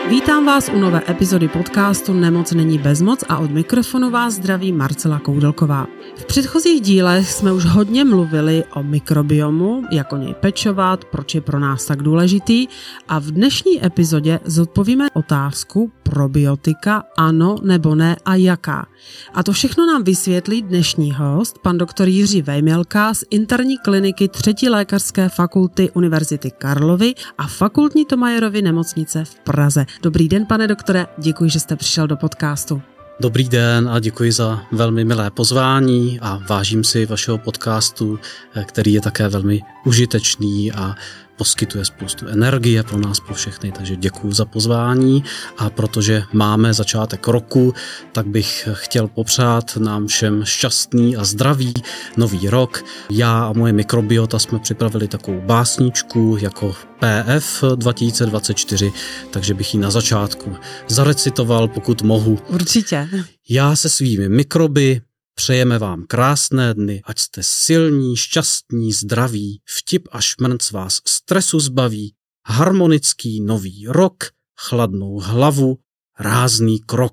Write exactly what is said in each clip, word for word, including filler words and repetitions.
Vítám vás u nové epizody podcastu Nemoc není bezmoc a od mikrofonu vás zdraví Marcela Koudelková. V předchozích dílech jsme už hodně mluvili o mikrobiomu, jak o něj pečovat, proč je pro nás tak důležitý a v dnešní epizodě zodpovíme otázku probiotika ano nebo ne a jaká. A to všechno nám vysvětlí dnešní host, pan doktor Jiří Vejmělka z interní kliniky třetí lékařské fakulty Univerzity Karlovy a fakultní Thomayerovy nemocnice v Praze. Dobrý den, pane doktore, děkuji, že jste přišel do podcastu. Dobrý den a děkuji za velmi milé pozvání a vážím si vašeho podcastu, který je také velmi užitečný a poskytuje spoustu energie pro nás, pro všechny, takže děkuji za pozvání a protože máme začátek roku, tak bych chtěl popřát nám všem šťastný a zdravý nový rok. Já a moje mikrobiota jsme připravili takovou básničku jako P F dva tisíce dvacet čtyři, takže bych ji na začátku zarecitoval, pokud mohu. Určitě. Já se svými mikroby přejeme vám krásné dny, ať jste silní, šťastní, zdraví, vtip a šmrnc vás stresu zbaví, harmonický nový rok, chladnou hlavu, rázný krok.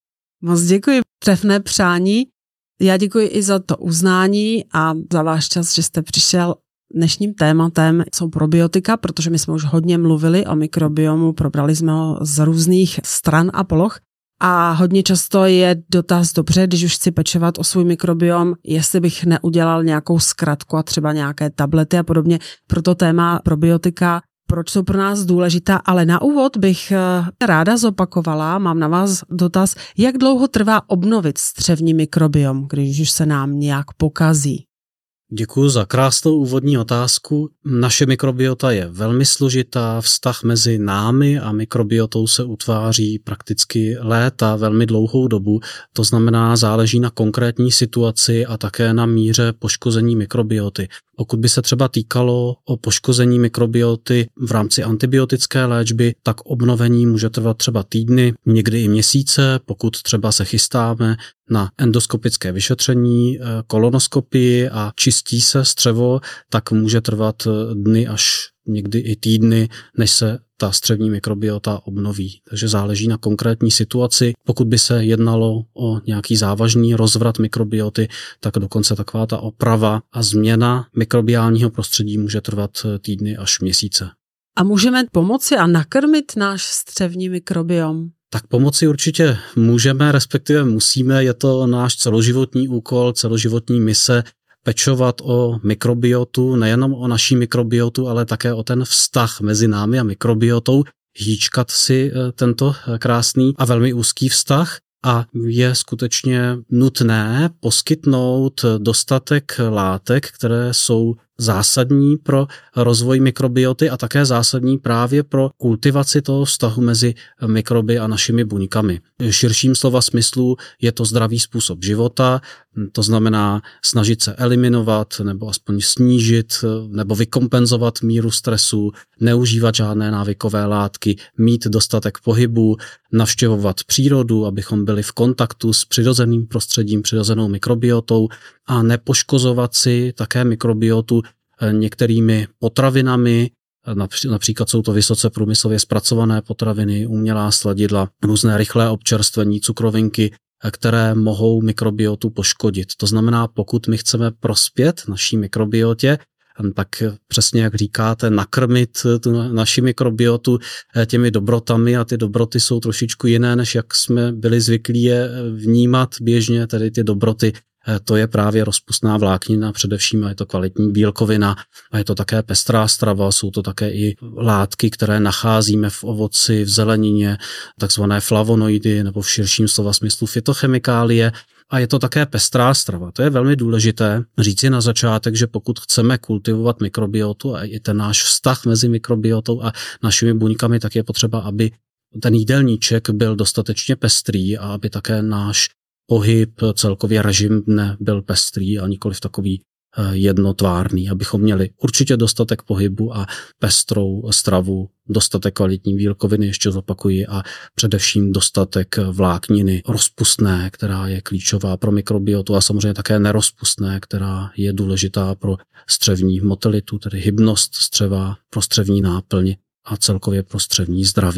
Moc děkuji, trefné přání. Já děkuji i za to uznání a za váš čas, že jste přišel. Dnešním tématem jsou probiotika, protože my jsme už hodně mluvili o mikrobiomu, probrali jsme ho z různých stran a poloh. A hodně často je dotaz, dobře, když už chci pečovat o svůj mikrobiom, jestli bych neudělal nějakou zkratku a třeba nějaké tablety a podobně. Proto téma probiotika, proč jsou pro nás důležitá, ale na úvod bych ráda zopakovala, mám na vás dotaz, jak dlouho trvá obnovit střevní mikrobiom, když už se nám nějak pokazí. Děkuji za krásnou úvodní otázku. Naše mikrobiota je velmi složitá, vztah mezi námi a mikrobiotou se utváří prakticky léta, velmi dlouhou dobu. To znamená, záleží na konkrétní situaci a také na míře poškození mikrobioty. Pokud by se třeba týkalo o poškození mikrobioty v rámci antibiotické léčby, tak obnovení může trvat třeba týdny, někdy i měsíce. Pokud třeba se chystáme na endoskopické vyšetření, kolonoskopii a čistí se střevo, tak může trvat dny až někdy i týdny, než se ta střevní mikrobiota obnoví. Takže záleží na konkrétní situaci. Pokud by se jednalo o nějaký závažný rozvrat mikrobioty, tak dokonce taková ta oprava a změna mikrobiálního prostředí může trvat týdny až měsíce. A můžeme pomoci a nakrmit náš střevní mikrobiom? Tak pomoci určitě můžeme, respektive musíme, je to náš celoživotní úkol, celoživotní mise, pečovat o mikrobiotu, nejenom o naší mikrobiotu, ale také o ten vztah mezi námi a mikrobiotou, hýčkat si tento krásný a velmi úzký vztah a je skutečně nutné poskytnout dostatek látek, které jsou zásadní pro rozvoj mikrobioty a také zásadní právě pro kultivaci toho vztahu mezi mikroby a našimi buňkami. V širším slova smyslu je to zdravý způsob života, to znamená snažit se eliminovat nebo aspoň snížit nebo vykompenzovat míru stresu, neužívat žádné návykové látky, mít dostatek pohybu, navštěvovat přírodu, abychom byli v kontaktu s přirozeným prostředím, přirozenou mikrobiotou a nepoškozovat si také mikrobiotu některými potravinami, například jsou to vysoce průmyslově zpracované potraviny, umělá sladidla, různé rychlé občerstvení, cukrovinky, které mohou mikrobiotu poškodit. To znamená, pokud my chceme prospět naší mikrobiotě, tak přesně jak říkáte, nakrmit tu naši mikrobiotu těmi dobrotami a ty dobroty jsou trošičku jiné, než jak jsme byli zvyklí je vnímat běžně, tedy ty dobroty. To je právě rozpustná vláknina především a je to kvalitní bílkovina a je to také pestrá strava, jsou to také i látky, které nacházíme v ovoci, v zelenině, takzvané flavonoidy nebo v širším slova smyslu fytochemikálie a je to také pestrá strava. To je velmi důležité říci na začátek, že pokud chceme kultivovat mikrobiotu a i ten náš vztah mezi mikrobiotou a našimi buňkami, tak je potřeba, aby ten jídelníček byl dostatečně pestrý a aby také náš pohyb, celkově režim dne byl pestrý a nikoliv takový jednotvárný, abychom měli určitě dostatek pohybu a pestrou stravu, dostatek kvalitní bílkoviny, ještě zopakuji, a především dostatek vlákniny rozpustné, která je klíčová pro mikrobiotu a samozřejmě také nerozpustné, která je důležitá pro střevní motilitu, tedy hybnost střeva, pro střevní náplň a celkově pro střevní zdraví.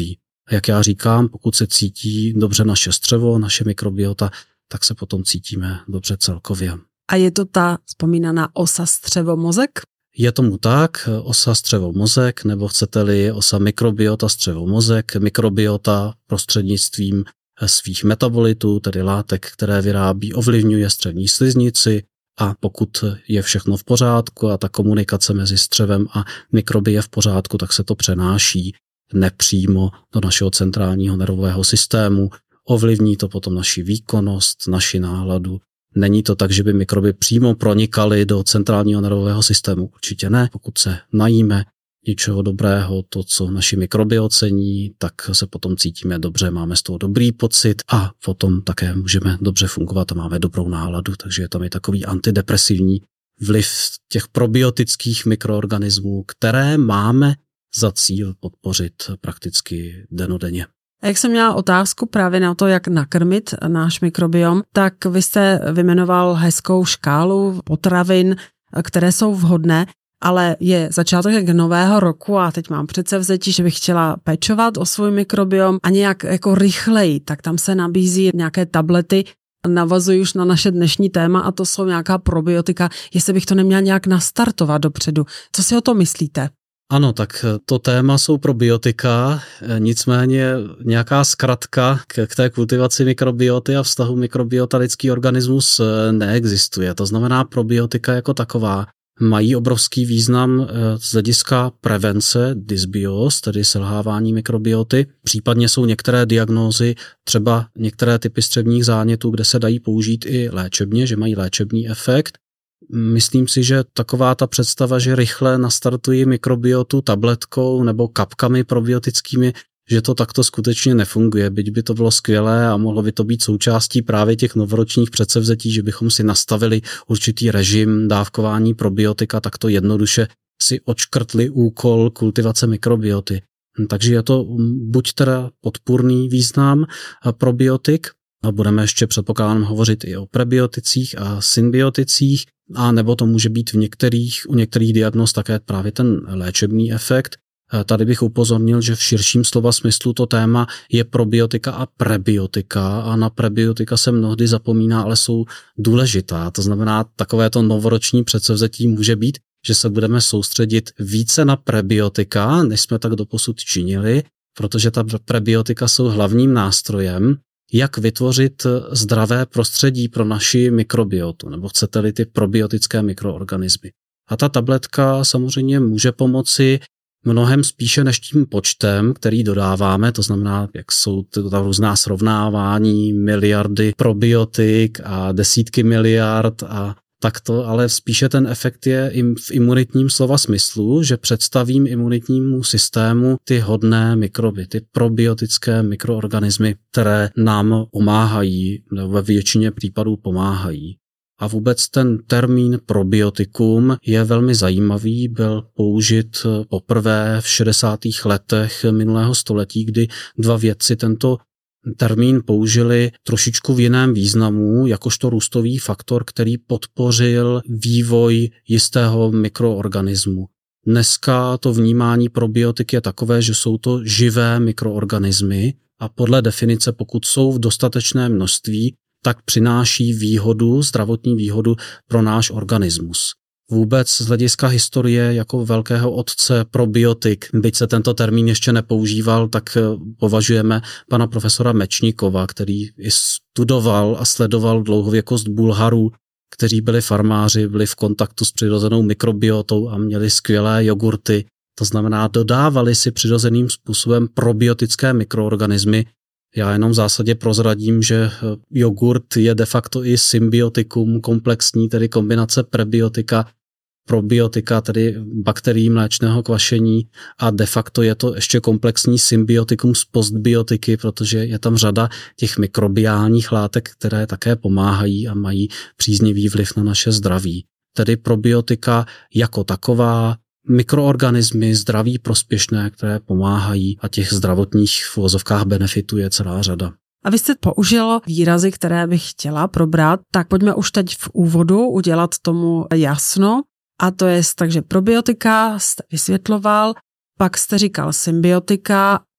Jak já říkám, pokud se cítí dobře naše střevo, naše mikrobiota, tak se potom cítíme dobře celkově. A je to ta vzpomínaná osa střevo-mozek? Je tomu tak, osa střevo-mozek, nebo chcete-li osa mikrobiota střevo-mozek, mikrobiota prostřednictvím svých metabolitů, tedy látek, které vyrábí, ovlivňuje střevní sliznici, a pokud je všechno v pořádku a ta komunikace mezi střevem a mikroby je v pořádku, tak se to přenáší nepřímo do našeho centrálního nervového systému, ovlivní to potom naši výkonnost, naši náladu. Není to tak, že by mikroby přímo pronikaly do centrálního nervového systému. Určitě ne. Pokud se najíme něčeho dobrého, to, co naši mikroby ocení, tak se potom cítíme dobře, máme z toho dobrý pocit a potom také můžeme dobře fungovat a máme dobrou náladu. Takže je tam i takový antidepresivní vliv těch probiotických mikroorganismů, které máme za cíl podpořit prakticky dennodenně. A jak jsem měla otázku právě na to, jak nakrmit náš mikrobiom, tak vy jste vyjmenoval hezkou škálu potravin, které jsou vhodné, ale je začátek nového roku a teď mám předsevzetí, že bych chtěla pečovat o svůj mikrobiom a nějak jako rychleji, tak tam se nabízí nějaké tablety, navazuji už na naše dnešní téma a to jsou nějaká probiotika, jestli bych to neměla nějak nastartovat dopředu. Co si o to myslíte? Ano, tak to téma jsou probiotika, nicméně nějaká zkratka k, k té kultivaci mikrobioty a vztahu mikrobiota lidský organismus neexistuje. To znamená, probiotika jako taková mají obrovský význam z hlediska prevence dysbióz, tedy selhávání mikrobioty. Případně jsou některé diagnózy, třeba některé typy střevních zánětů, kde se dají použít i léčebně, že mají léčebný efekt. Myslím si, že taková ta představa, že rychle nastartují mikrobiotu tabletkou nebo kapkami probiotickými, že to takto skutečně nefunguje, byť by to bylo skvělé a mohlo by to být součástí právě těch novoročních předsevzetí, že bychom si nastavili určitý režim dávkování probiotika, tak to jednoduše si odškrtli úkol kultivace mikrobioty. Takže je to buď teda podpůrný význam probiotik, a budeme ještě předpokládám hovořit i o prebioticích a symbioticích, a nebo to může být v některých, u některých diagnóz také právě ten léčebný efekt. Tady bych upozornil, že v širším slova smyslu to téma je probiotika a prebiotika a na prebiotika se mnohdy zapomíná, ale jsou důležitá. To znamená, takovéto novoroční předsevzetí může být, že se budeme soustředit více na prebiotika, než jsme tak doposud činili, protože ta prebiotika jsou hlavním nástrojem, jak vytvořit zdravé prostředí pro naši mikrobiotu, nebo chcete-li ty probiotické mikroorganismy. A ta tabletka samozřejmě může pomoci mnohem spíše než tím počtem, který dodáváme, to znamená, jak jsou ta různá srovnávání, miliardy probiotik a desítky miliard a takto, ale spíše ten efekt je v imunitním slova smyslu, že představím imunitnímu systému ty hodné mikroby, ty probiotické mikroorganismy, které nám pomáhají, nebo ve většině případů pomáhají. A vůbec ten termín probiotikum je velmi zajímavý, byl použit poprvé v šedesátých letech minulého století, kdy dva vědci tento termín použili trošičku v jiném významu, jakožto růstový faktor, který podpořil vývoj jistého mikroorganismu. Dneska to vnímání probiotik je takové, že jsou to živé mikroorganismy a podle definice, pokud jsou v dostatečné množství, tak přináší výhodu, zdravotní výhodu pro náš organismus. Vůbec z hlediska historie jako velkého otce probiotik, byť se tento termín ještě nepoužíval, tak považujeme pana profesora Mečníkova, který i studoval a sledoval dlouhověkost Bulharů, kteří byli farmáři, byli v kontaktu s přirozenou mikrobiotou a měli skvělé jogurty. To znamená, dodávali si přirozeným způsobem probiotické mikroorganismy. Já jenom v zásadě prozradím, že jogurt je de facto i symbiotikum komplexní, tedy kombinace prebiotika, probiotika, tedy bakterií mléčného kvašení a de facto je to ještě komplexní symbiotikum z postbiotiky, protože je tam řada těch mikrobiálních látek, které také pomáhají a mají příznivý vliv na naše zdraví. Tedy probiotika jako taková, mikroorganismy zdraví prospěšné, které pomáhají a těch zdravotních v uvozovkách benefitů je celá řada. A vy jste použil výrazy, které bych chtěla probrat, tak pojďme už teď v úvodu udělat tomu jasno. A to je, takže probiotika jste vysvětloval, pak jste říkal symbiotika,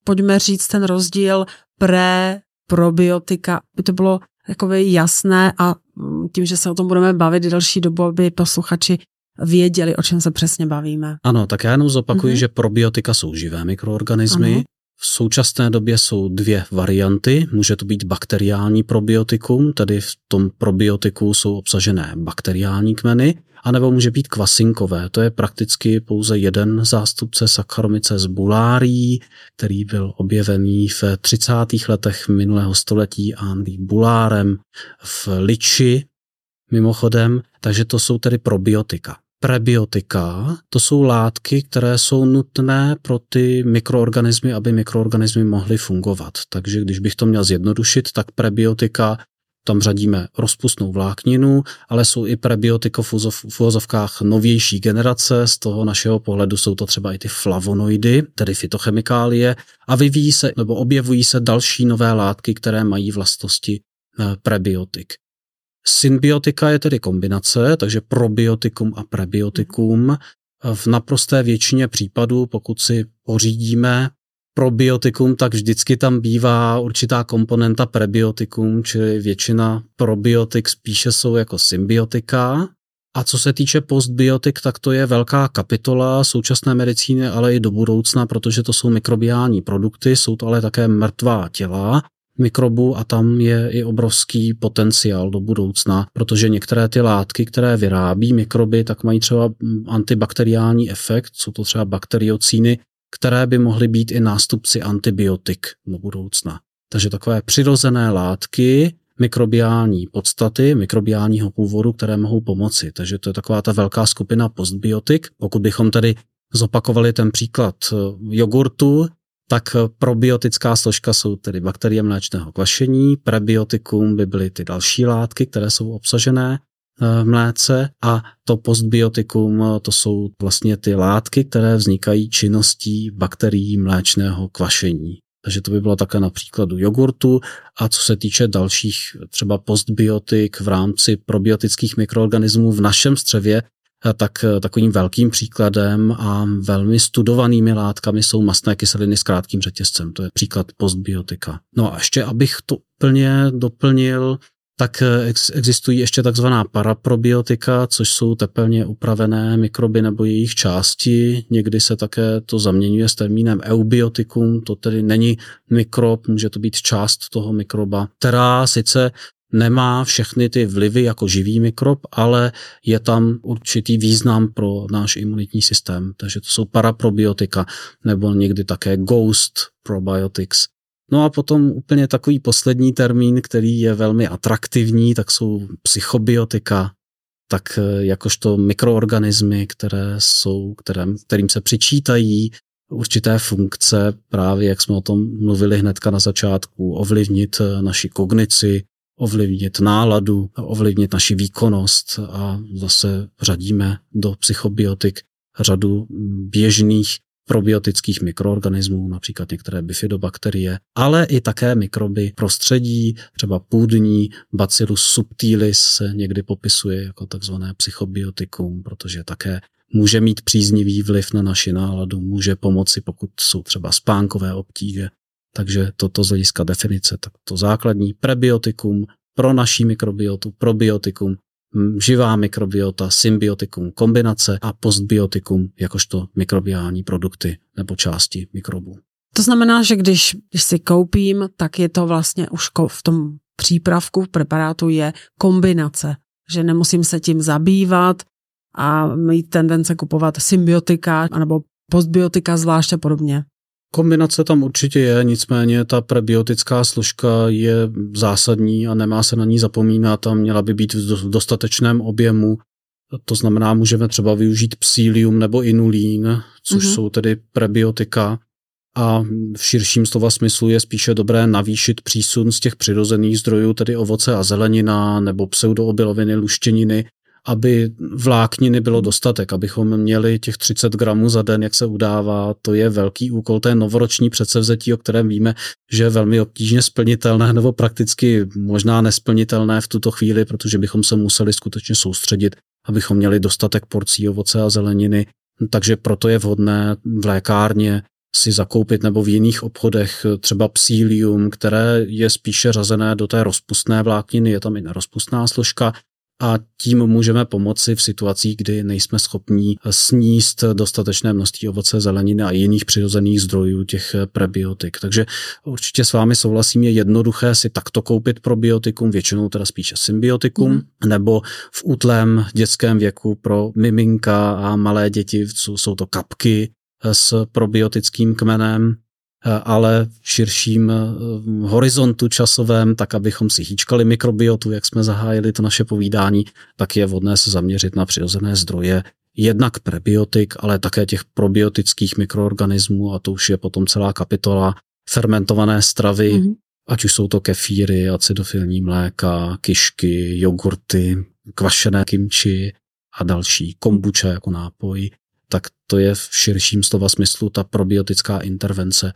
pojďme říct ten rozdíl pre, probiotika, by to bylo takové jasné a tím, že se o tom budeme bavit delší dobu, aby posluchači věděli, o čem se přesně bavíme. Ano, tak já jenom zopakuju, mm-hmm. že probiotika jsou živé mikroorganismy. Ano. V současné době jsou dvě varianty. Může to být bakteriální probiotikum, tedy v tom probiotiku jsou obsažené bakteriální kmeny, anebo může být kvasinkové. To je prakticky pouze jeden zástupce Saccharomyces boulardii, který byl objevený v třicátých letech minulého století Henri Boulardem v liči, mimochodem, takže to jsou tedy probiotika. Prebiotika, to jsou látky, které jsou nutné pro ty mikroorganismy, aby mikroorganismy mohly fungovat. Takže když bych to měl zjednodušit, tak prebiotika, tam řadíme rozpustnou vlákninu, ale jsou i prebiotika v uvozovkách novější generace, z toho našeho pohledu jsou to třeba i ty flavonoidy, tedy fytochemikálie, a vyvíjí se nebo objevují se další nové látky, které mají vlastnosti prebiotik. Symbiotika je tedy kombinace, takže probiotikum a prebiotikum. V naprosté většině případů, pokud si pořídíme probiotikum, tak vždycky tam bývá určitá komponenta prebiotikum, čili většina probiotik spíše jsou jako symbiotika. A co se týče postbiotik, tak to je velká kapitola současné medicíny, ale i do budoucna, protože to jsou mikrobiální produkty, jsou to ale také mrtvá těla mikrobů a tam je i obrovský potenciál do budoucna, protože některé ty látky, které vyrábí mikroby, tak mají třeba antibakteriální efekt, jsou to třeba bakteriocíny, které by mohly být i nástupci antibiotik do budoucna. Takže takové přirozené látky, mikrobiální podstaty, mikrobiálního původu, které mohou pomoci. Takže to je taková ta velká skupina postbiotik. Pokud bychom tedy zopakovali ten příklad jogurtu, tak probiotická složka jsou tedy bakterie mléčného kvašení, prebiotikum by byly ty další látky, které jsou obsažené v mléce a to postbiotikum, to jsou vlastně ty látky, které vznikají činností bakterií mléčného kvašení. Takže to by bylo také na příkladu jogurtu a co se týče dalších třeba postbiotik v rámci probiotických mikroorganismů v našem střevě, tak takovým velkým příkladem a velmi studovanými látkami jsou mastné kyseliny s krátkým řetězcem. To je příklad postbiotika. No a ještě, abych to úplně doplnil, tak existují ještě takzvaná paraprobiotika, což jsou tepelně upravené mikroby nebo jejich části. Někdy se také to zaměňuje s termínem eubiotikum, to tedy není mikrob, může to být část toho mikroba, která sice nemá všechny ty vlivy jako živý mikrob, ale je tam určitý význam pro náš imunitní systém. Takže to jsou paraprobiotika nebo někdy také ghost probiotics. No a potom úplně takový poslední termín, který je velmi atraktivní, tak jsou psychobiotika, tak jakožto mikroorganismy, které jsou, kterým, kterým se přičítají určité funkce, právě jak jsme o tom mluvili hnedka na začátku, ovlivnit naši kognici, ovlivnit náladu, ovlivnit naši výkonnost a zase řadíme do psychobiotik řadu běžných probiotických mikroorganismů, například některé bifidobakterie, ale i také mikroby prostředí, třeba půdní Bacillus subtilis se někdy popisuje jako takzvané psychobiotikum, protože také může mít příznivý vliv na naši náladu, může pomoci, pokud jsou třeba spánkové obtíže. Takže toto z hlediska definice, tak to základní prebiotikum pro naší mikrobiotu, probiotikum, živá mikrobiota, symbiotikum, kombinace a postbiotikum jakožto mikrobiální produkty nebo části mikrobů. To znamená, že když, když si koupím, tak je to vlastně už v tom přípravku, v preparátu je kombinace, že nemusím se tím zabývat a mít tendence kupovat symbiotika nebo postbiotika zvláště podobně. Kombinace tam určitě je, nicméně ta prebiotická složka je zásadní a nemá se na ní zapomínat a měla by být v dostatečném objemu. To znamená, můžeme třeba využít psílium nebo inulín, což mm-hmm. jsou tedy prebiotika a v širším slova smyslu je spíše dobré navýšit přísun z těch přirozených zdrojů, tedy ovoce a zelenina nebo pseudoobiloviny, luštěniny, aby vlákniny bylo dostatek, abychom měli těch třicet gramů za den, jak se udává, to je velký úkol, to je novoroční předsevzetí, o kterém víme, že je velmi obtížně splnitelné nebo prakticky možná nesplnitelné v tuto chvíli, protože bychom se museli skutečně soustředit, abychom měli dostatek porcí ovoce a zeleniny, takže proto je vhodné v lékárně si zakoupit, nebo v jiných obchodech třeba Psyllium, které je spíše řazené do té rozpustné vlákniny, je tam i nerozpustná složka, a tím můžeme pomoci v situacích, kdy nejsme schopní sníst dostatečné množství ovoce, zeleniny a jiných přirozených zdrojů těch prebiotik. Takže určitě s vámi souhlasím, je jednoduché si takto koupit probiotikum, většinou teda spíše symbiotikum, mm. nebo v útlém dětském věku pro miminka a malé děti jsou to kapky s probiotickým kmenem, ale v širším horizontu časovém, tak abychom si hýčkali mikrobiotu, jak jsme zahájili to naše povídání, tak je vhodné se zaměřit na přirozené zdroje, jednak prebiotik, ale také těch probiotických mikroorganismů, a to už je potom celá kapitola fermentované stravy, mm-hmm. ať už jsou to kefíry, acidofilní mléka, kišky, jogurty, kvašené kimči a další, kombucha jako nápoj, tak to je v širším slova smyslu ta probiotická intervence.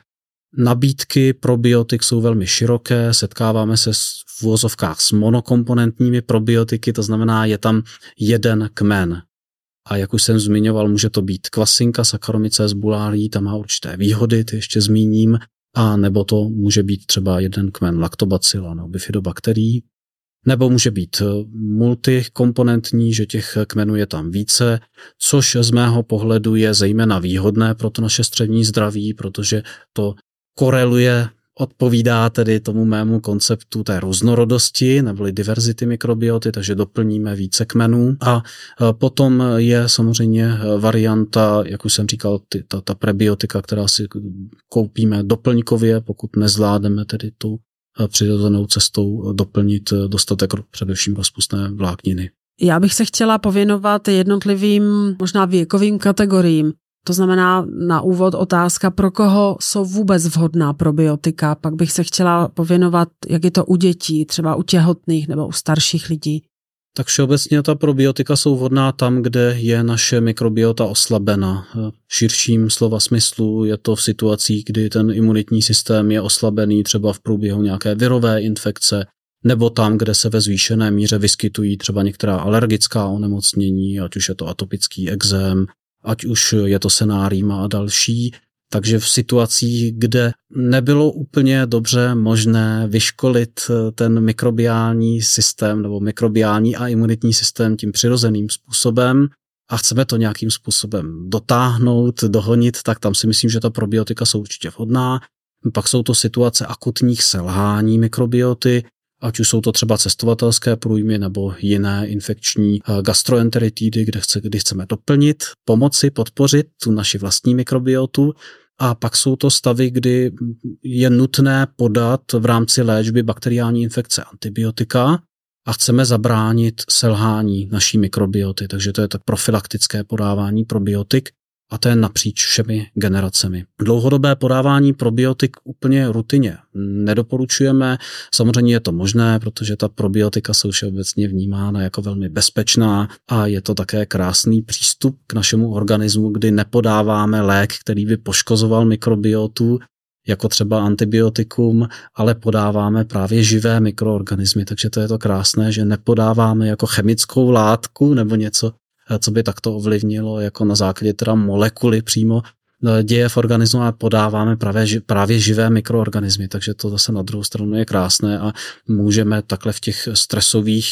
Nabídky probiotik jsou velmi široké, setkáváme se v uvozovkách s monokomponentními probiotiky, to znamená, je tam jeden kmen. A jak už jsem zmiňoval, může to být kvasinka Saccharomyces boulardii, tam má určité výhody, ty ještě zmíním, a nebo to může být třeba jeden kmen Lactobacilla nebo bifidobakterií, nebo může být multikomponentní, že těch kmenů je tam více, což z mého pohledu je zejména výhodné pro to naše střevní zdraví, protože to koreluje, odpovídá tedy tomu mému konceptu té různorodosti neboli diverzity mikrobioty, takže doplníme více kmenů. A potom je samozřejmě varianta, jak už jsem říkal, ty, ta, ta prebiotika, která si koupíme doplňkově, pokud nezvládneme tedy tu přirozenou cestou doplnit dostatek především rozpustné vlákniny. Já bych se chtěla pověnovat jednotlivým možná věkovým kategoriím. To znamená na úvod otázka, pro koho jsou vůbec vhodná probiotika. Pak bych se chtěla pověnovat, jak je to u dětí, třeba u těhotných nebo u starších lidí. Tak všeobecně ta probiotika jsou vhodná tam, kde je naše mikrobiota oslabena. V širším slova smyslu je to v situacích, kdy ten imunitní systém je oslabený třeba v průběhu nějaké virové infekce, nebo tam, kde se ve zvýšené míře vyskytují třeba některá alergická onemocnění, ať už je to atopický ekzém, ať už je to senáríma a další. Takže v situacích, kde nebylo úplně dobře možné vyškolit ten mikrobiální systém nebo mikrobiální a imunitní systém tím přirozeným způsobem a chceme to nějakým způsobem dotáhnout, dohonit, tak tam si myslím, že ta probiotika jsou určitě vhodná. Pak jsou to situace akutních selhání mikrobioty, ať už jsou to třeba cestovatelské průjmy nebo jiné infekční gastroenteritidy, kde chce, kdy chceme doplnit, pomoci, podpořit tu naši vlastní mikrobiotu. A pak jsou to stavy, kdy je nutné podat v rámci léčby bakteriální infekce antibiotika a chceme zabránit selhání naší mikrobioty. Takže to je tak profilaktické podávání probiotik a to je napříč všemi generacemi. Dlouhodobé podávání probiotik úplně rutině nedoporučujeme. Samozřejmě je to možné, protože ta probiotika jsou všeobecně vnímána jako velmi bezpečná a je to také krásný přístup k našemu organismu, kdy nepodáváme lék, který by poškozoval mikrobiotu, jako třeba antibiotikum, ale podáváme právě živé mikroorganismy. Takže to je to krásné, že nepodáváme jako chemickou látku nebo něco, co by takto ovlivnilo jako na základě teda molekuly přímo děje v organismu, a podáváme právě, právě živé mikroorganismy, takže to zase na druhou stranu je krásné a můžeme takhle v těch stresových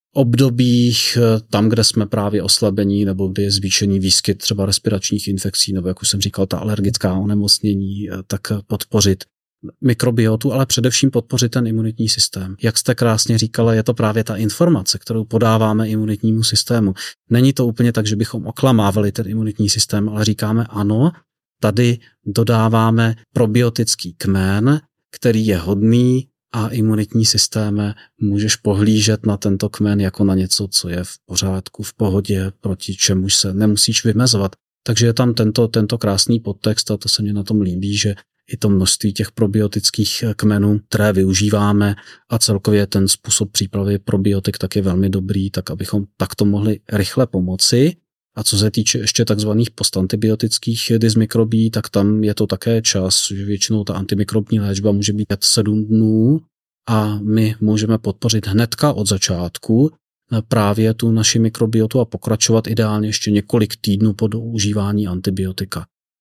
obdobích, tam, kde jsme právě oslabení nebo kde je zvýšený výskyt třeba respiračních infekcí nebo, jak už jsem říkal, ta alergická onemocnění, tak podpořit mikrobiotu, ale především podpořit ten imunitní systém. Jak jste krásně říkala, je to právě ta informace, kterou podáváme imunitnímu systému. Není to úplně tak, že bychom oklamávali ten imunitní systém, ale říkáme ano, tady dodáváme probiotický kmen, který je hodný a imunitní systéme můžeš pohlížet na tento kmen jako na něco, co je v pořádku, v pohodě, proti čemuž se nemusíš vymezovat. Takže je tam tento, tento krásný podtext a to se mně na tom líbí, že i to množství těch probiotických kmenů, které využíváme a celkově ten způsob přípravy probiotik tak je velmi dobrý, tak abychom takto mohli rychle pomoci. A co se týče ještě takzvaných postantibiotických dysmikrobí, tak tam je to také čas, že většinou ta antimikrobní léčba může být sedm dnů a my můžeme podpořit hnedka od začátku právě tu naši mikrobiotu a pokračovat ideálně ještě několik týdnů po užívání antibiotika.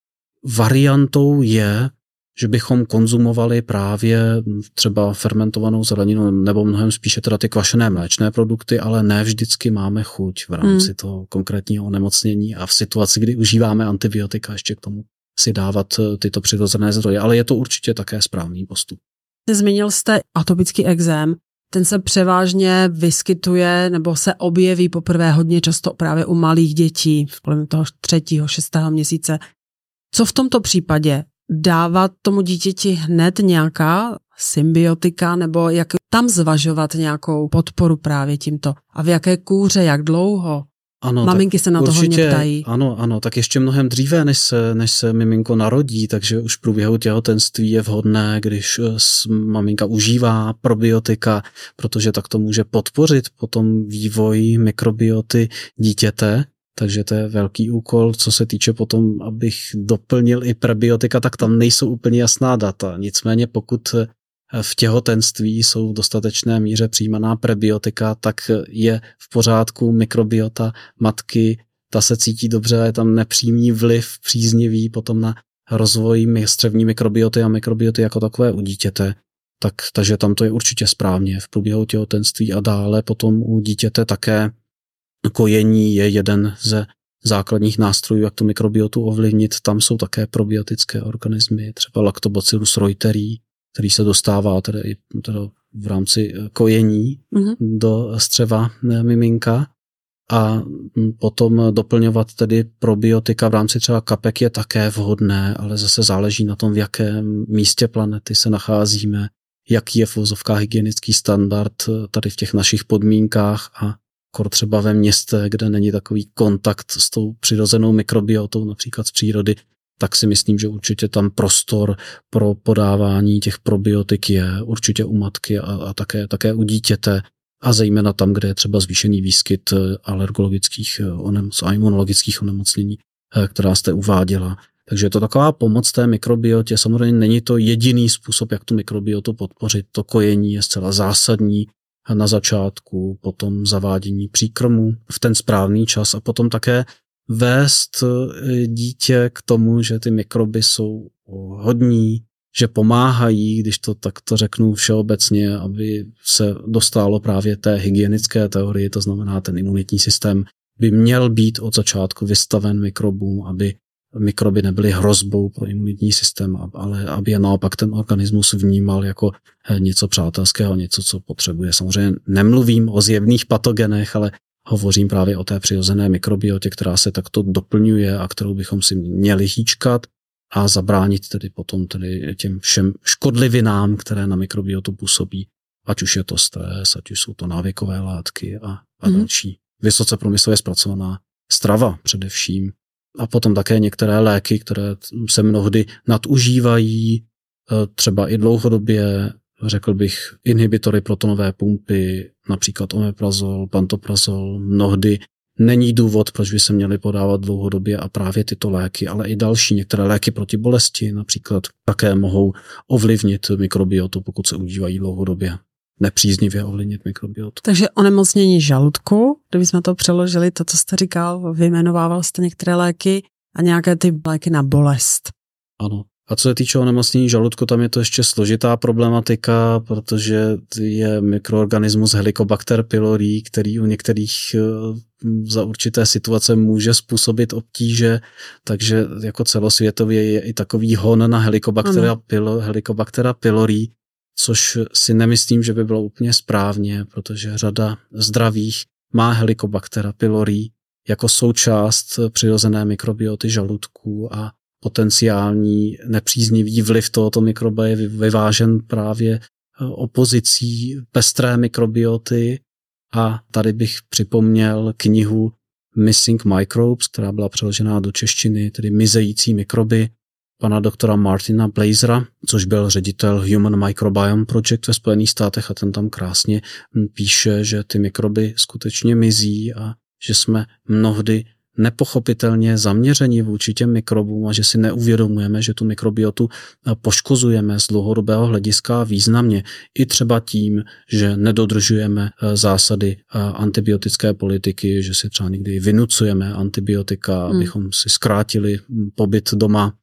variantou je, že bychom konzumovali právě třeba fermentovanou zeleninu nebo mnohem spíše teda ty kvašené mléčné produkty, ale ne vždycky máme chuť v rámci hmm. toho konkrétního onemocnění a v situaci, kdy užíváme antibiotika, ještě k tomu si dávat tyto přirozené zdroje, ale je to určitě také správný postup. Zmínil jste atopický ekzém, ten se převážně vyskytuje nebo se objeví poprvé hodně často právě u malých dětí, kolem toho třetího, šestého měsíce. Co v tomto případě? Dávat tomu dítěti hned nějaká symbiotika nebo jak tam zvažovat nějakou podporu právě tímto? A v jaké kůře, jak dlouho? Ano, maminky se na to hodně ptají. Ano, ano, tak ještě mnohem dříve, než se, než se miminko narodí, takže už v průběhu těhotenství je vhodné, když maminka užívá probiotika, protože tak to může podpořit potom vývoj mikrobioty dítěte. Takže to je velký úkol, co se týče potom, abych doplnil i prebiotika, tak tam nejsou úplně jasná data. Nicméně pokud v těhotenství jsou v dostatečné míře přijímaná prebiotika, tak je v pořádku mikrobiota matky, ta se cítí dobře a je tam nepřímý vliv příznivý potom na rozvoj střevní mikrobioty a mikrobioty jako takové u dítěte. Tak, takže tam to je určitě správně v průběhu těhotenství a dále potom u dítěte také kojení je jeden ze základních nástrojů, jak tu mikrobiotu ovlivnit. Tam jsou také probiotické organismy, třeba Lactobacillus reuteri, který se dostává tedy, tedy v rámci kojení mm-hmm. do střeva miminka. A potom doplňovat tedy probiotika v rámci třeba kapek je také vhodné, ale zase záleží na tom, v jakém místě planety se nacházíme, jaký je v uvozovkách hygienický standard tady v těch našich podmínkách a třeba ve městě, kde není takový kontakt s tou přirozenou mikrobiotou, například z přírody, tak si myslím, že určitě tam prostor pro podávání těch probiotik je určitě u matky a, a také, také u dítěte a zejména tam, kde je třeba zvýšený výskyt alergologických a imunologických onemocnění, která jste uváděla. Takže je to taková pomoc té mikrobiotě. Samozřejmě není to jediný způsob, jak tu mikrobiotu podpořit. To kojení je zcela zásadní na začátku, potom zavádění příkrmu v ten správný čas a potom také vést dítě k tomu, že ty mikroby jsou hodní, že pomáhají, když to takto řeknu všeobecně, aby se dostalo právě té hygienické teorii, to znamená ten imunitní systém by měl být od začátku vystaven mikrobům, aby mikroby nebyly hrozbou pro imunitní systém, ale aby je naopak ten organismus vnímal jako něco přátelského, něco, co potřebuje. Samozřejmě nemluvím o zjevných patogenech, ale hovořím právě o té přirozené mikrobiotě, která se takto doplňuje a kterou bychom si měli hýčkat a zabránit tedy potom tedy těm všem škodlivinám, které na mikrobiotu působí, ať už je to stres, ať už jsou to návykové látky a, a mm. další. Vysoce průmyslově zpracovaná strava především. A potom také některé léky, které se mnohdy nadužívají, třeba i dlouhodobě, řekl bych, inhibitory protonové pumpy, například omeprazol, pantoprazol, mnohdy není důvod, proč by se měly podávat dlouhodobě a právě tyto léky, ale i další, některé léky proti bolesti například také mohou ovlivnit mikrobiotu, pokud se užívají dlouhodobě. Nepříznivě ovlivnit mikrobiotu. Takže onemocnění žaludku, kdybychom to přeložili, to, co jste říkal, vyjmenovával jste některé léky a nějaké ty léky na bolest. Ano. A co se týče onemocnění žaludku, tam je to ještě složitá problematika, protože je mikroorganismus Helicobacter pylori, který u některých za určité situace může způsobit obtíže, takže jako celosvětově je i takový hon na Helicobactera, pylo, Helicobactera pylori, což si nemyslím, že by bylo úplně správně, protože řada zdravých má Helicobactera pylori jako součást přirozené mikrobioty žaludku a potenciální nepříznivý vliv tohoto mikroba je vyvážen právě opozicí pestré mikrobioty a tady bych připomněl knihu Missing Microbes, která byla přeložená do češtiny, tedy Mizející mikroby, pana doktora Martina Blazera, což byl ředitel Human Microbiome Project ve Spojených státech a ten tam krásně píše, že ty mikroby skutečně mizí a že jsme mnohdy nepochopitelně zaměření vůči těm mikrobům a že si neuvědomujeme, že tu mikrobiotu poškozujeme z dlouhodobého hlediska významně. I třeba tím, že nedodržujeme zásady antibiotické politiky, že si třeba někdy vynucujeme antibiotika, hmm. abychom si zkrátili pobyt doma.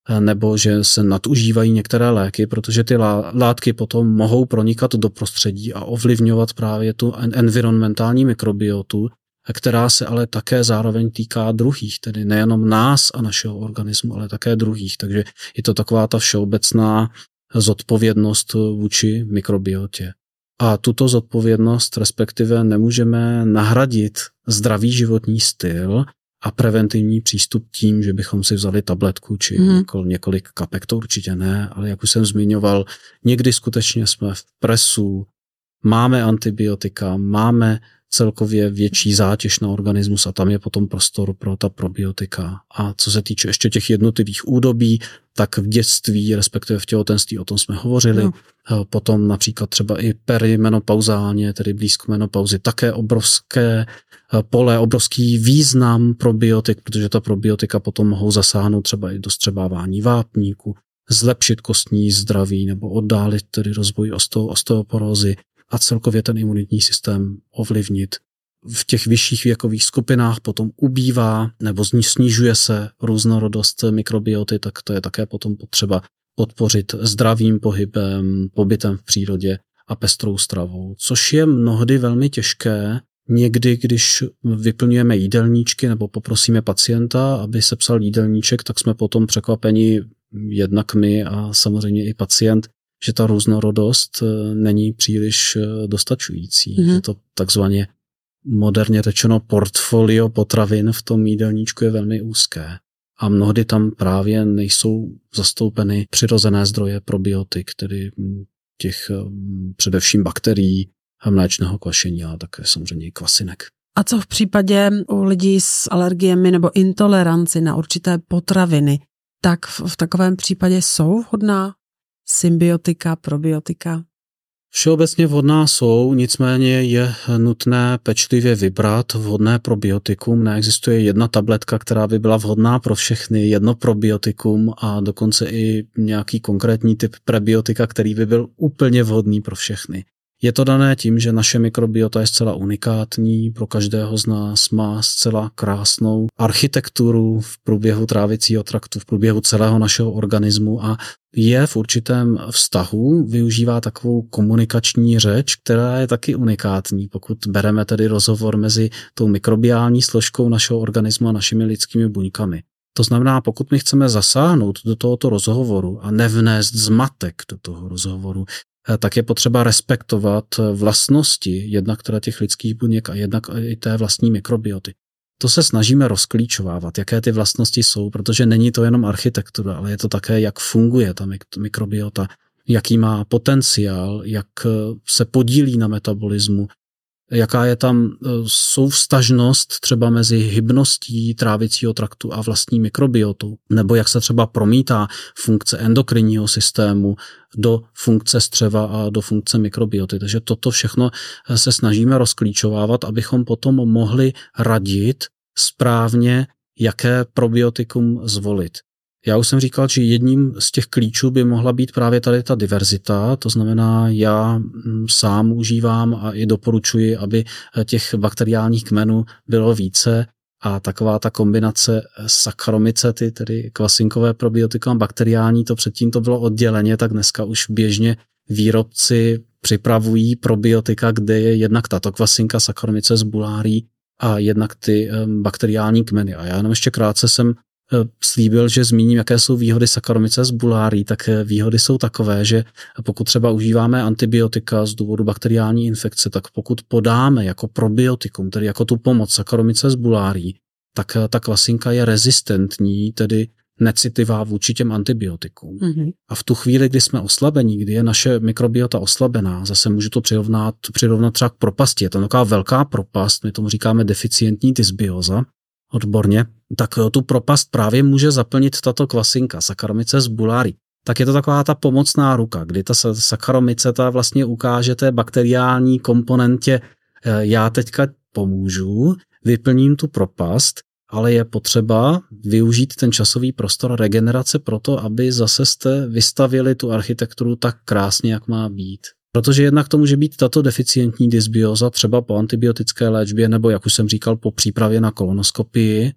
nebo že se nadužívají některé léky, protože ty látky potom mohou pronikat do prostředí a ovlivňovat právě tu environmentální mikrobiotu, která se ale také zároveň týká druhých, tedy nejenom nás a našeho organismu, ale také druhých. Takže je to taková ta všeobecná zodpovědnost vůči mikrobiotě. A tuto zodpovědnost respektive nemůžeme nahradit zdravý životní styl a preventivní přístup tím, že bychom si vzali tabletku či hmm. několik kapek, to určitě ne, ale jak už jsem zmiňoval, někdy skutečně jsme v presu, máme antibiotika, máme celkově větší zátěž na organismus a tam je potom prostor pro ta probiotika. A co se týče ještě těch jednotlivých údobí, tak v dětství, respektive v těhotenství, o tom jsme hovořili, no. Potom například třeba i perimenopauzálně, tedy blízko menopauzy, také obrovské pole, obrovský význam probiotik, protože ta probiotika potom mohou zasáhnout třeba i do střebávání vápníku, zlepšit kostní zdraví nebo oddálit tedy rozvoj osteo, osteoporózy a celkově ten imunitní systém ovlivnit. V těch vyšších věkových skupinách potom ubývá nebo snižuje se různorodost mikrobioty, tak to je také potom potřeba podpořit zdravým pohybem, pobytem v přírodě a pestrou stravou, což je mnohdy velmi těžké. Někdy, když vyplňujeme jídelníčky nebo poprosíme pacienta, aby sepsal jídelníček, tak jsme potom překvapeni jednak my a samozřejmě i pacient, že ta různorodost není příliš dostačující. Mm-hmm. Je to takzvaně moderně řečeno portfolio potravin v tom jídelníčku je velmi úzké. A mnohdy tam právě nejsou zastoupeny přirozené zdroje probiotik, tedy těch především bakterií, mléčného kvašení a také samozřejmě i kvasinek. A co v případě u lidí s alergiemi nebo intoleranci na určité potraviny, tak v, v takovém případě jsou vhodná symbiotika, probiotika? Všeobecně vhodná jsou, nicméně je nutné pečlivě vybrat vhodné probiotikum. Neexistuje jedna tabletka, která by byla vhodná pro všechny, jedno probiotikum a dokonce i nějaký konkrétní typ prebiotika, který by byl úplně vhodný pro všechny. Je to dané tím, že naše mikrobiota je zcela unikátní, pro každého z nás má zcela krásnou architekturu v průběhu trávicího traktu, v průběhu celého našeho organismu a je v určitém vztahu, využívá takovou komunikační řeč, která je taky unikátní, pokud bereme tedy rozhovor mezi tou mikrobiální složkou našeho organismu a našimi lidskými buňkami. To znamená, pokud my chceme zasáhnout do tohoto rozhovoru a nevnést zmatek do toho rozhovoru, tak je potřeba respektovat vlastnosti jednak teda těch lidských buněk a jednak i té vlastní mikrobioty. To se snažíme rozklíčovávat, jaké ty vlastnosti jsou, protože není to jenom architektura, ale je to také, jak funguje ta mikrobiota, jaký má potenciál, jak se podílí na metabolismu, jaká je tam souvztažnost třeba mezi hybností trávicího traktu a vlastní mikrobiotou, nebo jak se třeba promítá funkce endokrinního systému do funkce střeva a do funkce mikrobioty. Takže toto všechno se snažíme rozklíčovávat, abychom potom mohli radit správně, jaké probiotikum zvolit. Já už jsem říkal, že jedním z těch klíčů by mohla být právě tady ta diverzita, to znamená, já sám užívám a i doporučuji, aby těch bakteriálních kmenů bylo více a taková ta kombinace Saccharomycety, tedy kvasinkové probiotika a bakteriální, to předtím to bylo odděleně, tak dneska už běžně výrobci připravují probiotika, kde je jednak tato kvasinka Saccharomyces boulardii a jednak ty bakteriální kmeny. A já jenom ještě krátce jsem slíbil, že zmíním, jaké jsou výhody Saccharomyces boulardii, tak výhody jsou takové, že pokud třeba užíváme antibiotika z důvodu bakteriální infekce, tak pokud podáme jako probiotikum, tedy jako tu pomoc Saccharomyces boulardii, tak ta kvasinka je rezistentní, tedy necitlivá vůči těm antibiotikům. Mm-hmm. A v tu chvíli, kdy jsme oslabení, kdy je naše mikrobiota oslabená, zase můžu to přirovnat, přirovnat třeba k propasti, je to taková velká propast, my tomu říkáme deficientní dysbioza, odborně, tak tu propast právě může zaplnit tato kvasinka, Saccharomyces boulardii. Tak je to taková ta pomocná ruka, kdy ta Saccharomyceta vlastně ukáže té bakteriální komponentě, já teďka pomůžu, vyplním tu propast, ale je potřeba využít ten časový prostor regenerace proto, aby zase jste vystavili tu architekturu tak krásně, jak má být. Protože jednak to může být tato deficientní dysbioza třeba po antibiotické léčbě nebo, jak už jsem říkal, po přípravě na kolonoskopii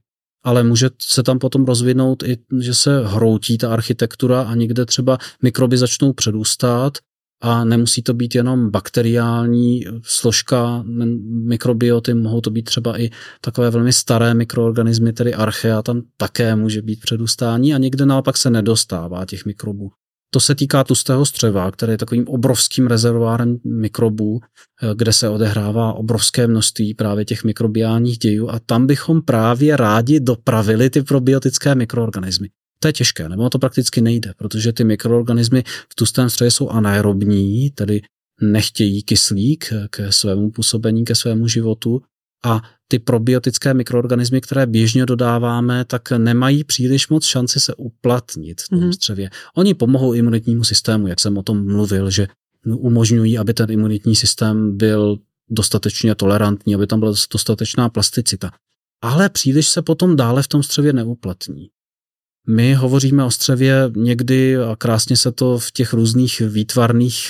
ale může se tam potom rozvinout i, že se hroutí ta architektura a někde třeba mikroby začnou předůstat a nemusí to být jenom bakteriální složka mikrobioty, mohou to být třeba i takové velmi staré mikroorganismy, tedy archea, tam také může být předůstání a někde naopak se nedostává těch mikrobů. To se týká tlustého střeva, které je takovým obrovským rezervoárem mikrobů, kde se odehrává obrovské množství právě těch mikrobiálních dějů a tam bychom právě rádi dopravili ty probiotické mikroorganismy. To je těžké, nebo to prakticky nejde, protože ty mikroorganismy v tlustém střevě jsou anaerobní, tedy nechtějí kyslík ke svému působení, ke svému životu a ty probiotické mikroorganismy, které běžně dodáváme, tak nemají příliš moc šanci se uplatnit v tom mm-hmm. střevě. Oni pomohou imunitnímu systému, jak jsem o tom mluvil, že umožňují, aby ten imunitní systém byl dostatečně tolerantní, aby tam byla dostatečná plasticita. Ale příliš se potom dále v tom střevě neuplatní. My hovoříme o střevě někdy a krásně se to v těch různých výtvarných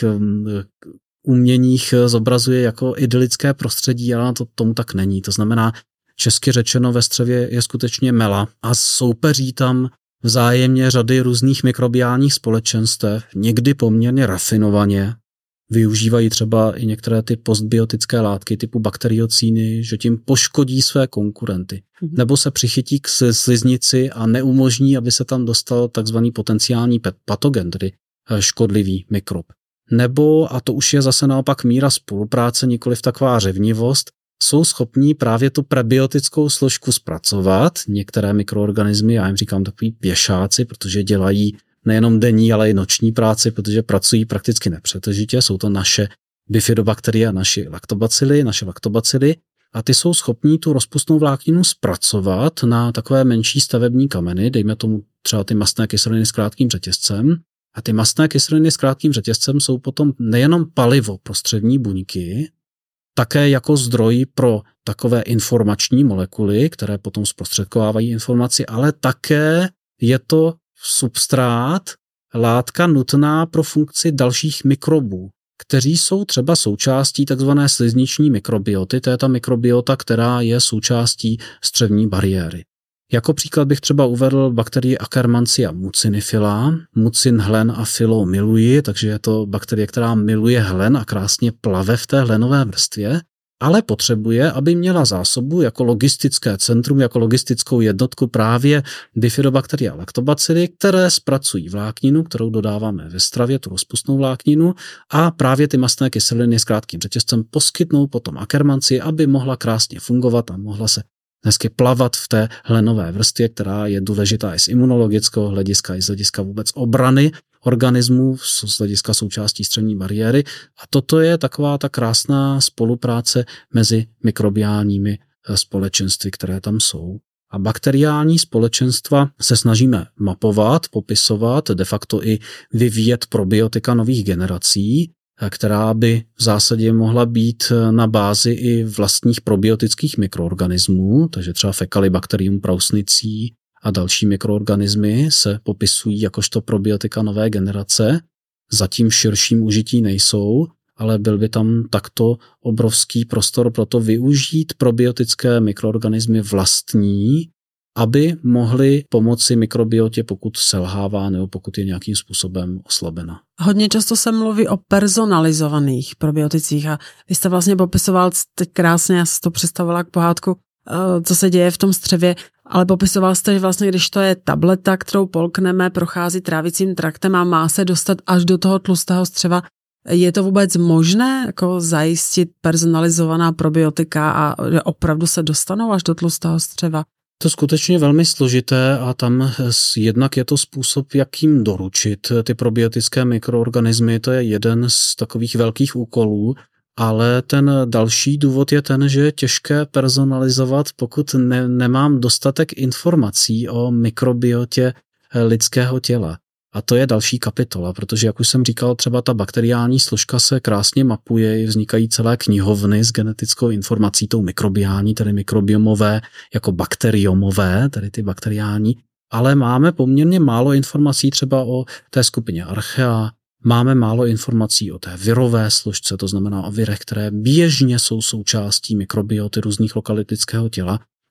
uměních zobrazuje jako idylické prostředí, ale to tomu tak není. To znamená, česky řečeno ve střevě je skutečně mela a soupeří tam vzájemně řady různých mikrobiálních společenstev, někdy poměrně rafinovaně, využívají třeba i některé ty postbiotické látky typu bakteriocíny, že tím poškodí své konkurenty. Mm-hmm. Nebo se přichytí k sliznici a neumožní, aby se tam dostal takzvaný potenciální patogen, tedy škodlivý mikrob. Nebo, a to už je zase naopak míra spolupráce, nikoliv taková řevnivost, jsou schopní právě tu prebiotickou složku zpracovat. Některé mikroorganismy, já jim říkám takový pěšáci, protože dělají nejenom denní, ale i noční práci, protože pracují prakticky nepřetržitě. Jsou to naše bifidobakterie a naše laktobacily, naše laktobacily a ty jsou schopní tu rozpustnou vlákninu zpracovat na takové menší stavební kameny, dejme tomu třeba ty mastné kyseliny s krátkým řetězcem. A ty mastné kyseliny s krátkým řetězcem jsou potom nejenom palivo pro střevní buňky, také jako zdroj pro takové informační molekuly, které potom zprostředkovávají informaci, ale také je to substrát, látka nutná pro funkci dalších mikrobů, kteří jsou třeba součástí takzvané slizniční mikrobioty, to je ta mikrobiota, která je součástí střevní bariéry. Jako příklad bych třeba uvedl bakterii Akkermansia mucinifila. Mucin, hlen a filo miluji, takže je to bakterie, která miluje hlen a krásně plave v té hlenové vrstvě, ale potřebuje, aby měla zásobu jako logistické centrum, jako logistickou jednotku právě bifidobakterie a laktobacily, které zpracují vlákninu, kterou dodáváme ve stravě, tu rozpustnou vlákninu, a právě ty mastné kyseliny s krátkým řetězcem poskytnou potom Akkermansi, aby mohla krásně fungovat a mohla se hezky plavat v té hlenové vrstvě, která je důležitá i z imunologického hlediska, i z hlediska vůbec obrany organismů, z hlediska součástí střevní bariéry. A toto je taková ta krásná spolupráce mezi mikrobiálními společenství, které tam jsou. A bakteriální společenstva se snažíme mapovat, popisovat, de facto i vyvíjet probiotika nových generací, která by v zásadě mohla být na bázi i vlastních probiotických mikroorganismů, takže třeba Fecalibacterium prausnicí a další mikroorganismy se popisují jakožto probiotika nové generace. Zatím v širším užití nejsou, ale byl by tam takto obrovský prostor pro to využít probiotické mikroorganismy vlastní, aby mohly pomoci mikrobiotě, pokud selhává nebo pokud je nějakým způsobem oslabena. Hodně často se mluví o personalizovaných probioticích a vy jste vlastně popisoval teď krásně, já si to představila k pohádku, co se děje v tom střevě, ale popisoval jste, že vlastně když to je tableta, kterou polkneme, prochází trávicím traktem a má se dostat až do toho tlustého střeva, je to vůbec možné jako zajistit personalizovaná probiotika a že opravdu se dostanou až do tlustého střeva? To je skutečně velmi složité a tam jednak je to způsob, jakým doručit ty probiotické mikroorganismy, to je jeden z takových velkých úkolů, ale ten další důvod je ten, že je těžké personalizovat, pokud ne, nemám dostatek informací o mikrobiotě lidského těla. A to je další kapitola, protože, jak už jsem říkal, třeba ta bakteriální složka se krásně mapuje, vznikají celé knihovny s genetickou informací, tou mikrobiální, tedy mikrobiomové, jako bakteriomové, tedy ty bakteriální, ale máme poměrně málo informací třeba o té skupině archea, máme málo informací o té virové složce, to znamená o virech, které běžně jsou součástí mikrobioty různých lokalit lidského těla.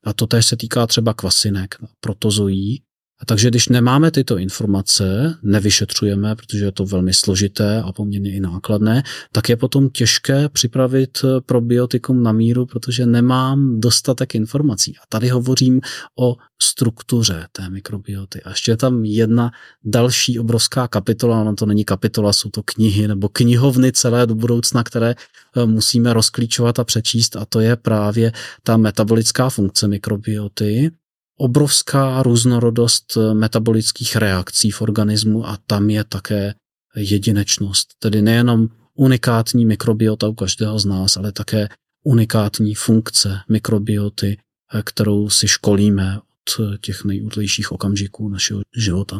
A to též se týká třeba kvasinek, protozoí. A takže když nemáme tyto informace, nevyšetřujeme, protože je to velmi složité a poměrně i nákladné, tak je potom těžké připravit probiotikum na míru, protože nemám dostatek informací. A tady hovořím o struktuře té mikrobioty. A ještě je tam jedna další obrovská kapitola, no to není kapitola, jsou to knihy nebo knihovny celé do budoucna, které musíme rozklíčovat a přečíst, a to je právě ta metabolická funkce mikrobioty. Obrovská různorodost metabolických reakcí v organismu a tam je také jedinečnost. Tedy nejenom unikátní mikrobiota u každého z nás, ale také unikátní funkce mikrobioty, kterou si školíme od těch nejútlejších okamžiků našeho života.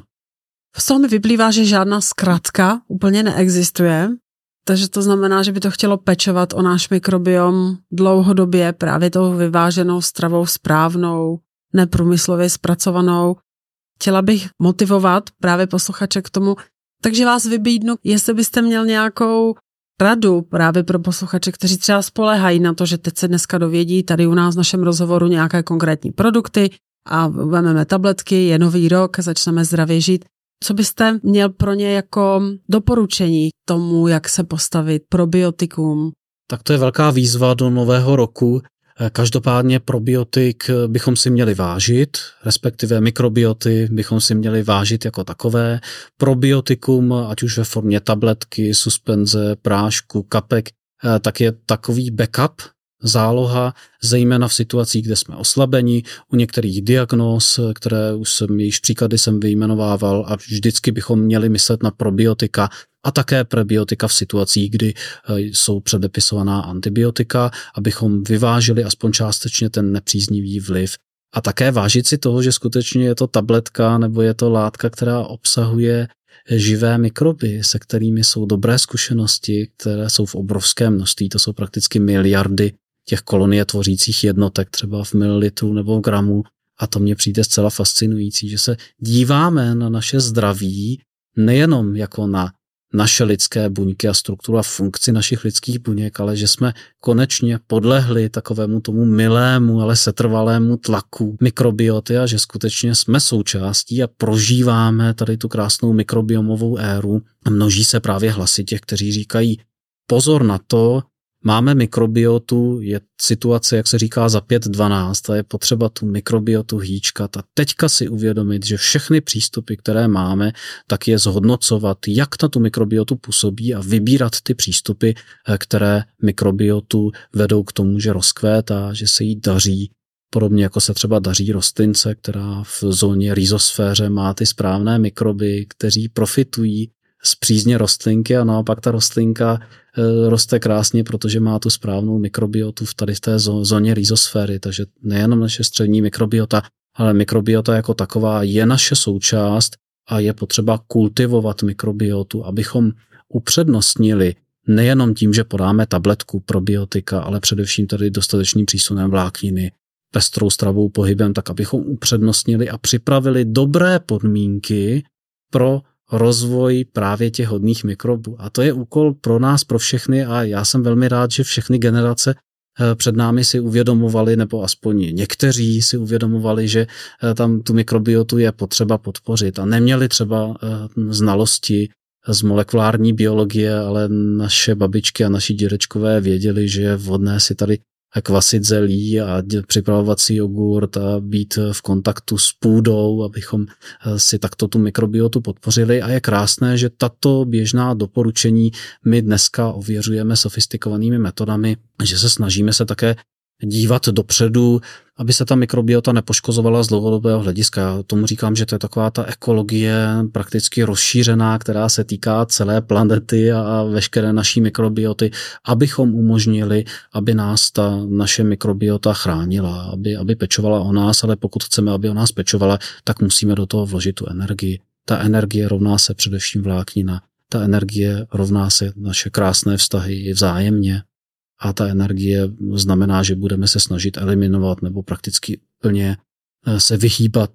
Z toho mi vyplývá, že žádná zkratka úplně neexistuje, takže to znamená, že by to chtělo pečovat o náš mikrobiom dlouhodobě právě tou vyváženou stravou správnou, neprůmyslově zpracovanou. Chtěla bych motivovat právě posluchače k tomu, takže vás vybídnu, jestli byste měl nějakou radu právě pro posluchače, kteří třeba spoléhají na to, že teď se dneska dovědí tady u nás v našem rozhovoru nějaké konkrétní produkty a vezmeme tabletky, je nový rok, začneme zdravě žít. Co byste měl pro ně jako doporučení k tomu, jak se postavit probiotikum? Tak to je velká výzva do nového roku. Každopádně probiotik bychom si měli vážit, respektive mikrobioty bychom si měli vážit jako takové. Probiotikum, ať už ve formě tabletky, suspenze, prášku, kapek, tak je takový backup, záloha, zejména v situacích, kde jsme oslabeni, u některých diagnóz, které už jsem, jejichž příklady jsem vyjmenovával, a vždycky bychom měli myslet na probiotika a také prebiotika v situacích, kdy jsou předepisovaná antibiotika, abychom vyvážili aspoň částečně ten nepříznivý vliv. A také vážit si toho, že skutečně je to tabletka nebo je to látka, která obsahuje živé mikroby, se kterými jsou dobré zkušenosti, které jsou v obrovském množství, to jsou prakticky miliardy těch kolonie tvořících jednotek, třeba v mililitru nebo v gramu. A to mně přijde zcela fascinující, že se díváme na naše zdraví nejenom jako na naše lidské buňky a strukturu a funkci našich lidských buněk, ale že jsme konečně podlehli takovému tomu milému, ale setrvalému tlaku mikrobioty a že skutečně jsme součástí a prožíváme tady tu krásnou mikrobiomovou éru. A množí se právě hlasy těch, kteří říkají pozor na to, máme mikrobiotu, je situace, jak se říká, za pět dvanáct a je potřeba tu mikrobiotu hýčkat a teďka si uvědomit, že všechny přístupy, které máme, tak je zhodnocovat, jak na tu mikrobiotu působí a vybírat ty přístupy, které mikrobiotu vedou k tomu, že rozkvétá, že se jí daří. Podobně jako se třeba daří rostlince, která v zóně rhizosféře má ty správné mikroby, kteří profitují z přízně rostlinky a naopak ta rostlinka e, roste krásně, protože má tu správnou mikrobiotu v tady v té zóně rhizosféry, takže nejenom naše střední mikrobiota, ale mikrobiota jako taková je naše součást a je potřeba kultivovat mikrobiotu, abychom upřednostnili nejenom tím, že podáme tabletku probiotika, ale především tady dostatečným přísunem vlákniny, pestrou stravou, pohybem, tak abychom upřednostnili a připravili dobré podmínky pro rozvoj právě těch hodných mikrobů. A to je úkol pro nás, pro všechny a já jsem velmi rád, že všechny generace před námi si uvědomovali, nebo aspoň někteří si uvědomovali, že tam tu mikrobiotu je potřeba podpořit a neměli třeba znalosti z molekulární biologie, ale naše babičky a naši dědečkové věděli, že je vhodné si tady kvasit zelí a připravovat si jogurt a být v kontaktu s půdou, abychom si takto tu mikrobiotu podpořili. A je krásné, že tato běžná doporučení my dneska ověřujeme sofistikovanými metodami, že se snažíme se také dívat dopředu, aby se ta mikrobiota nepoškozovala z dlouhodobého hlediska. Já tomu říkám, že to je taková ta ekologie prakticky rozšířená, která se týká celé planety a veškeré naší mikrobioty, abychom umožnili, aby nás ta naše mikrobiota chránila, aby, aby pečovala o nás, ale pokud chceme, aby o nás pečovala, tak musíme do toho vložit tu energii. Ta energie rovná se především vláknina, ta energie rovná se naše krásné vztahy i vzájemně. A ta energie znamená, že budeme se snažit eliminovat nebo prakticky plně se vyhýbat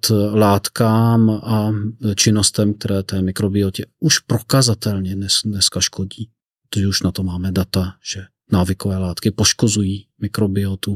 látkám a činnostem, které té mikrobiotě už prokazatelně dnes, dneska škodí. Protože už na to máme data, že návykové látky poškozují mikrobiotu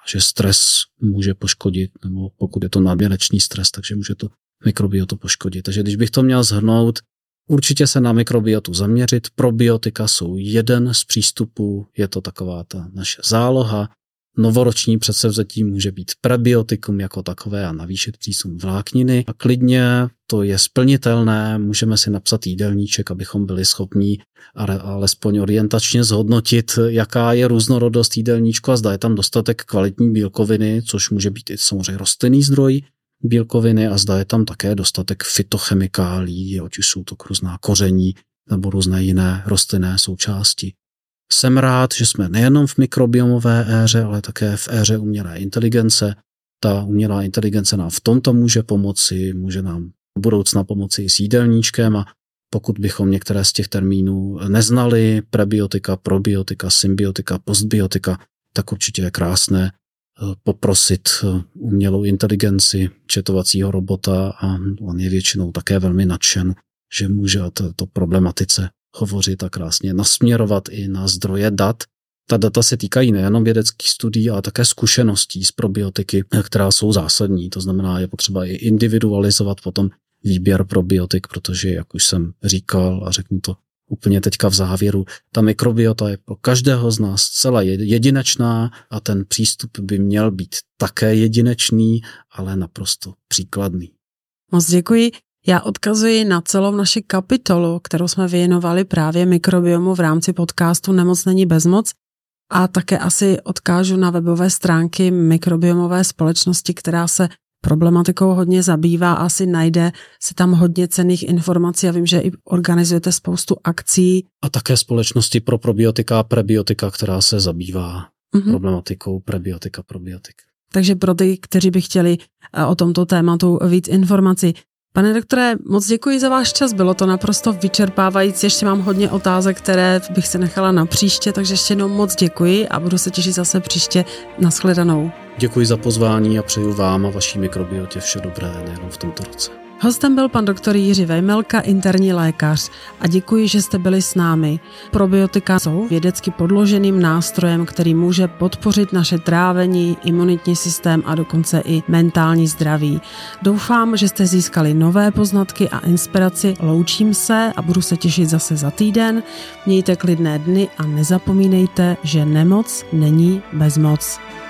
že stres může poškodit, nebo pokud je to nadměrečný stres, takže může to mikrobiotu poškodit. Takže když bych to měl shrnout, určitě se na mikrobiotu zaměřit. Probiotika jsou jeden z přístupů, je to taková ta naše záloha. Novoroční předsevzetí může být prebiotikum jako takové a navýšit přísun vlákniny. A klidně to je splnitelné, můžeme si napsat jídelníček, abychom byli schopni alespoň orientačně zhodnotit, jaká je různorodost jídelníčku a zda je tam dostatek kvalitní bílkoviny, což může být i samozřejmě rostlinný zdroj bílkoviny a zda je tam také dostatek fytochemikálií, ať už jsou to různá koření nebo různé jiné rostlinné součásti. Jsem rád, že jsme nejenom v mikrobiomové éře, ale také v éře umělé inteligence. Ta umělá inteligence nám v tomto může pomoci, může nám v budoucna pomoci i s jídelníčkem a pokud bychom některé z těch termínů neznali, prebiotika, probiotika, symbiotika, postbiotika, tak určitě je krásné poprosit umělou inteligenci četovacího robota a on je většinou také velmi nadšen, že může o této problematice hovořit a krásně nasměrovat i na zdroje dat. Ta data se týkají nejenom vědeckých studií, ale také zkušeností z probiotiky, která jsou zásadní. To znamená, je potřeba i individualizovat potom výběr probiotik, protože, jak už jsem říkal a řeknu to úplně teďka v závěru, ta mikrobiota je pro každého z nás zcela jedinečná a ten přístup by měl být také jedinečný, ale naprosto příkladný. Moc děkuji. Já odkazuji na celou naši kapitolu, kterou jsme věnovali právě mikrobiomu v rámci podcastu Nemoc není bezmoc a také asi odkážu na webové stránky mikrobiomové společnosti, která se problematikou hodně zabývá a asi najde se tam hodně cenných informací a vím, že i organizujete spoustu akcí. A také společnosti pro probiotika a prebiotika, která se zabývá mm-hmm. problematikou prebiotika, probiotik. Takže pro ty, kteří by chtěli o tomto tématu víc informací. Pane doktore, moc děkuji za váš čas, bylo to naprosto vyčerpávající, ještě mám hodně otázek, které bych se nechala na příště, takže ještě jednou moc děkuji a budu se těšit zase příště. Nashledanou. Děkuji za pozvání a přeju vám a vaší mikrobiotě vše dobré nejen v tomto roce. Hostem byl pan doktor Jiří Vejmelka, interní lékař a děkuji, že jste byli s námi. Probiotika jsou vědecky podloženým nástrojem, který může podpořit naše trávení, imunitní systém a dokonce i mentální zdraví. Doufám, že jste získali nové poznatky a inspiraci. Loučím se a budu se těšit zase za týden. Mějte klidné dny a nezapomínejte, že nemoc není bezmoc.